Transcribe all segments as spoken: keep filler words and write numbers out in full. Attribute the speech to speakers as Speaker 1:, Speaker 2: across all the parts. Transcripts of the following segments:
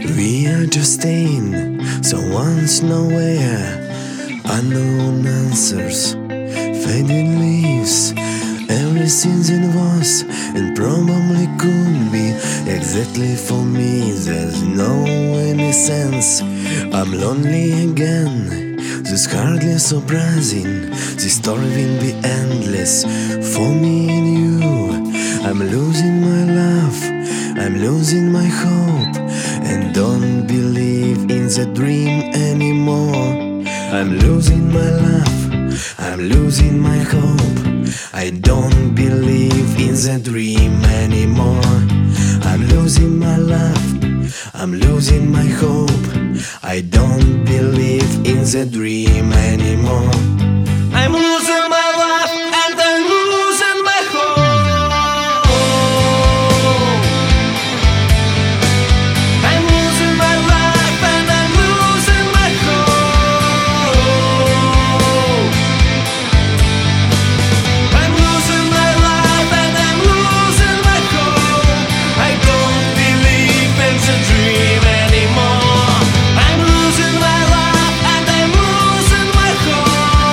Speaker 1: We are just staying, someone's nowhere. Unknown answers, faded leaves. Everything that was and probably could be exactly for me. There's no any sense. I'm lonely again. This hardly surprising. This story will be endless for me and you. I'm losing my love, I'm losing my hope, and don't believe in the dream anymore. I'm losing my love, I'm losing my hope, I don't believe in the dream anymore. I'm losing my love, I'm losing my hope, I don't believe in the dream anymore. I'm losing my love and I'm losing my hope. I'm losing my life and I'm losing my hope. I'm losing my life and I'm losing my hope. I don't believe in the dream anymore. I'm losing my life and I'm losing my hope.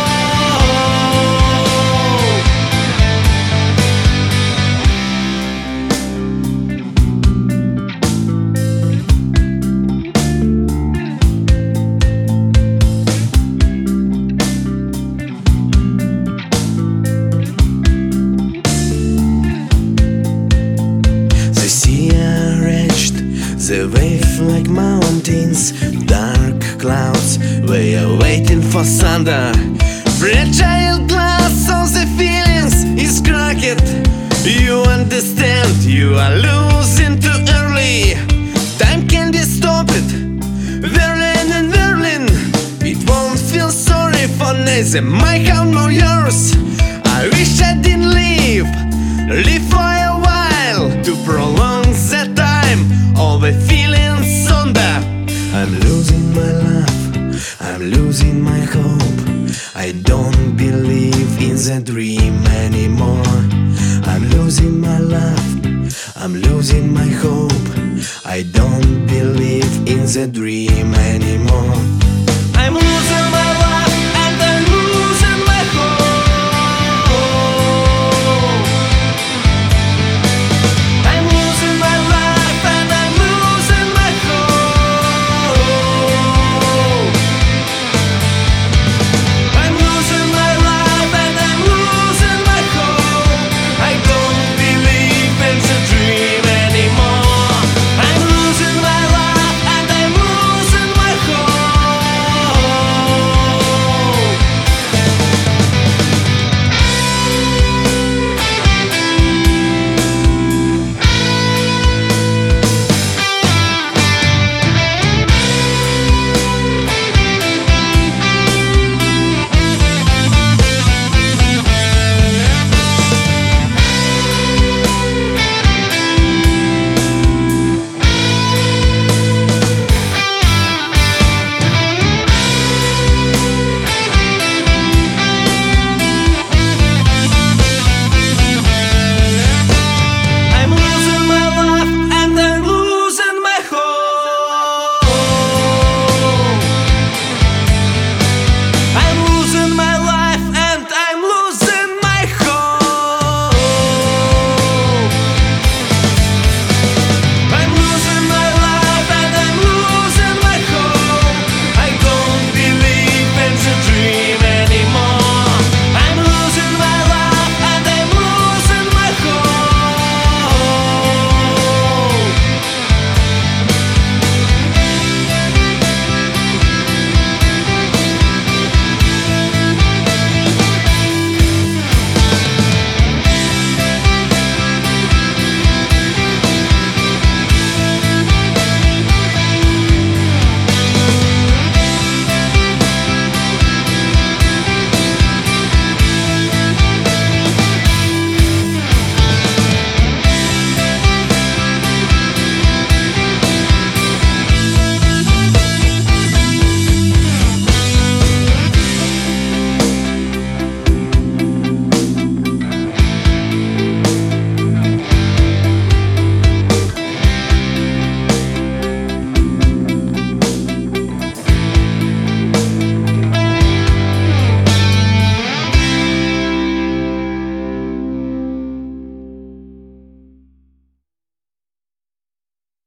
Speaker 1: The sea arched, the wave like mountains, dark clouds, we are waiting for thunder. Fragile glass of the feelings is cracked. You understand, you are losing too early. Time can be stopped. Berlin and Berlin, it won't feel sorry for neither my heart nor yours. I wish I didn't live, live for a while to prolong the time. All the feelings sonder. I'm losing my love, I'm losing my hope, I don't believe in the dream anymore. I'm losing my love, I'm losing my hope, I don't believe in the dream anymore. I'm losing my